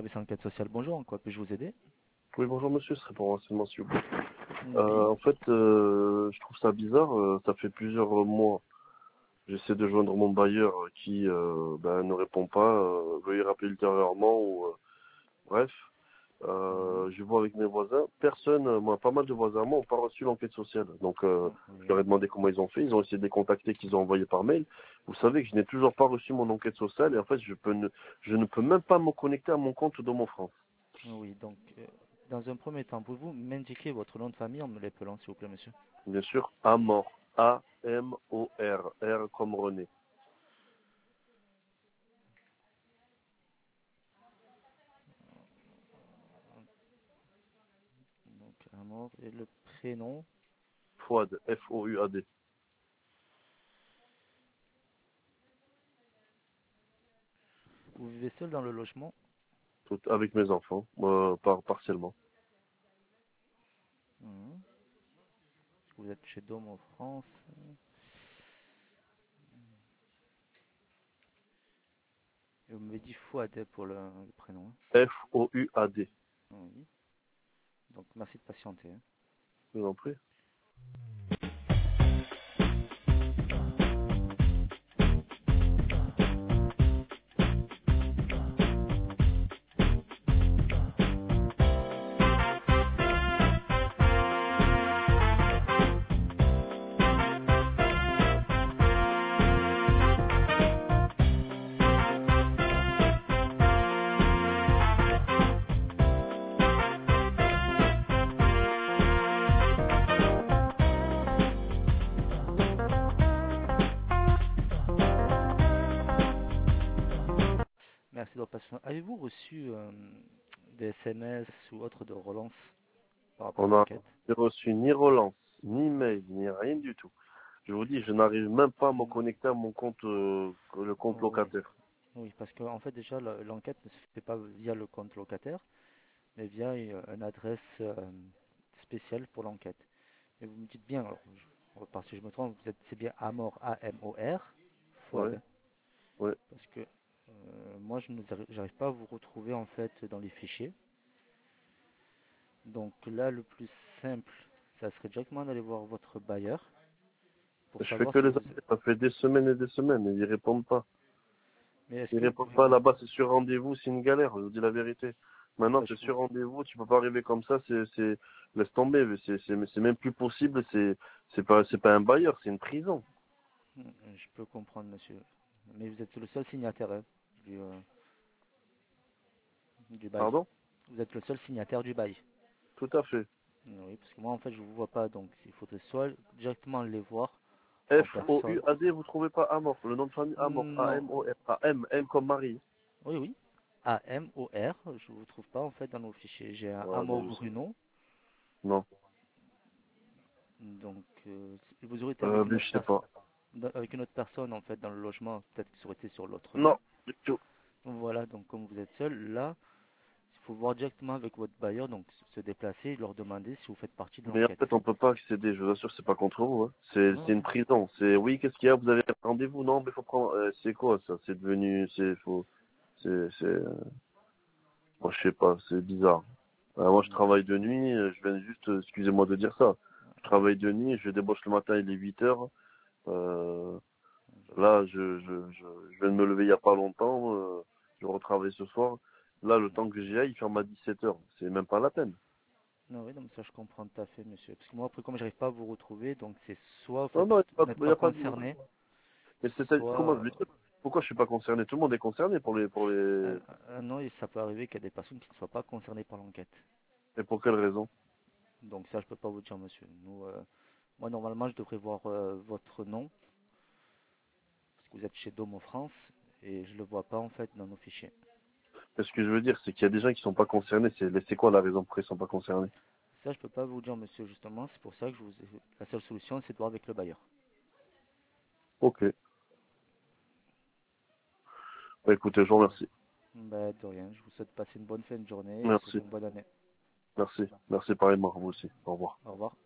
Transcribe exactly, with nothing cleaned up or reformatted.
service enquête sociale. Bonjour, en quoi puis-je vous aider? Oui, bonjour monsieur, ce serait pour renseignement s'il vous plaît. Oui. Euh, en fait, euh, je trouve ça bizarre, euh, ça fait plusieurs mois. J'essaie de joindre mon bailleur qui euh, ben, ne répond pas, euh, veuillez rappeler ultérieurement ou euh, bref. Euh, je vois avec mes voisins, personne, euh, moi pas mal de voisins à moi n'ont pas reçu l'enquête sociale. Donc euh, je leur ai demandé comment ils ont fait, ils ont essayé de les contacter, qu'ils ont envoyé par mail. Vous savez que je n'ai toujours pas reçu mon enquête sociale et en fait je peux ne, je ne peux même pas me connecter à mon compte de mon France. Oui, donc, euh, dans un premier temps, pouvez-vous m'indiquer votre nom de famille en me l'appelant, s'il vous plaît, monsieur? Bien sûr, Amor, A M O R, R comme René. Donc, Amor, et le prénom? Fouad, F O U A D. Vous vivez seul dans le logement? Tout, avec mes enfants, euh, par, partiellement. Mhm. Vous êtes chez Dom en France? Et vous m'avez dit Fouad pour le, le prénom, hein. F O U A D. Oui. Donc, merci de patienter, hein. Je vous en prie. Merci de votre patience. Avez-vous reçu euh, des S M S ou autres de relance par rapport On à n'a l'enquête? reçu ni relance, ni mail, ni rien du tout. Je vous dis, je n'arrive même pas à me connecter à mon compte, euh, le compte Oui, locataire. oui, parce qu'en fait déjà le- l'enquête ne se fait pas via le compte locataire, mais via une, une adresse euh, spéciale pour l'enquête. Et vous me dites bien, alors, je, parce que je me trompe, vous êtes, c'est bien Amor, A M O R, Oui, Fouad, hein, oui. parce que euh, moi je n'arrive pas à vous retrouver en fait dans les fichiers. Donc là, le plus simple, ça serait directement d'aller voir votre bailleur pour Je fais savoir que si les vous... appels. Ça fait des semaines et des semaines et ils répondent pas. Mais est-ce Ils que vous répondent pouvez... pas là-bas, c'est sur rendez-vous, c'est une galère, je vous dis la vérité. Maintenant, bah, je c'est peux- sur rendez-vous, tu peux pas arriver comme ça, c'est, c'est, laisse tomber, c'est, c'est, c'est même plus possible, c'est, c'est pas, c'est pas un bailleur, c'est une prison. je peux comprendre, monsieur. Mais vous êtes le seul signataire, hein, du, euh, du bail. Pardon? Vous êtes le seul signataire du bail. Tout à fait. Oui, parce que moi, en fait, je vous vois pas, donc il faudrait soit directement les voir en personne. F O U A D, vous trouvez pas Amor, le nom de famille Amor, Non. A M O R, A M, M comme Marie. Oui, oui. A M O R, je vous trouve pas en fait dans nos fichiers. J'ai un Ouais, Amor ben, je sais. Bruno, Non. donc euh, vous aurez été Euh, avec une mais autre je sais personne, pas. avec une autre personne en fait dans le logement, peut-être que ça aurait été sur l'autre Non, nom. du tout. Voilà, donc comme vous êtes seul, là, il faut voir directement avec votre bailleur, donc se déplacer et leur demander si vous faites partie de Mais en l'enquête. fait, on peut pas accéder, je vous assure, c'est pas contre vous, hein. C'est, Non, c'est une prison. C'est, oui, qu'est-ce qu'il y a, vous avez rendez-vous? Non, mais faut prendre, euh, c'est quoi, ça? C'est devenu, c'est, faut, c'est, c'est, euh, moi, je sais pas, c'est bizarre. Euh, moi, je travaille de nuit, euh, je viens juste, euh, excusez-moi de dire ça. Je travaille de nuit, je débauche le matin, il est huit heures. Euh, là, je, je, je, je viens de me lever il y a pas longtemps, euh, je retravaille ce soir. Là, le temps que j'y aille, il ferme à dix-sept heures. C'est même pas la peine. non, oui, non, mais ça je comprends tout à fait, monsieur. Parce que moi, après, comme j'arrive pas à vous retrouver, donc c'est soit Non, vous non, il n'êtes n'y a, pas pas de... concerné, Mais c'est comment je soit... vais dire pourquoi je suis pas concerné? Tout le monde est concerné pour les pour euh, les euh, non, et ça peut arriver qu'il y a des personnes qui ne soient pas concernées par l'enquête. et pour quelle raison? Donc ça, je peux pas vous dire, monsieur. Nous, euh, moi, normalement, je devrais voir euh, votre nom, parce que vous êtes chez Domo France, et je le vois pas, en fait, dans nos fichiers. Mais ce que je veux dire, c'est qu'il y a des gens qui sont pas concernés. C'est c'est quoi la raison pour laquelle ils sont pas concernés? Ça, je peux pas vous dire, monsieur, justement. C'est pour ça que je vous ai... la seule solution, c'est de voir avec le bailleur. Ok. Bah, écoutez, je vous remercie. Ben, de rien. Je vous souhaite de passer une bonne fin de journée et Merci. surtout une bonne année. Merci. Merci pareillement, vous aussi. Au revoir. Au revoir.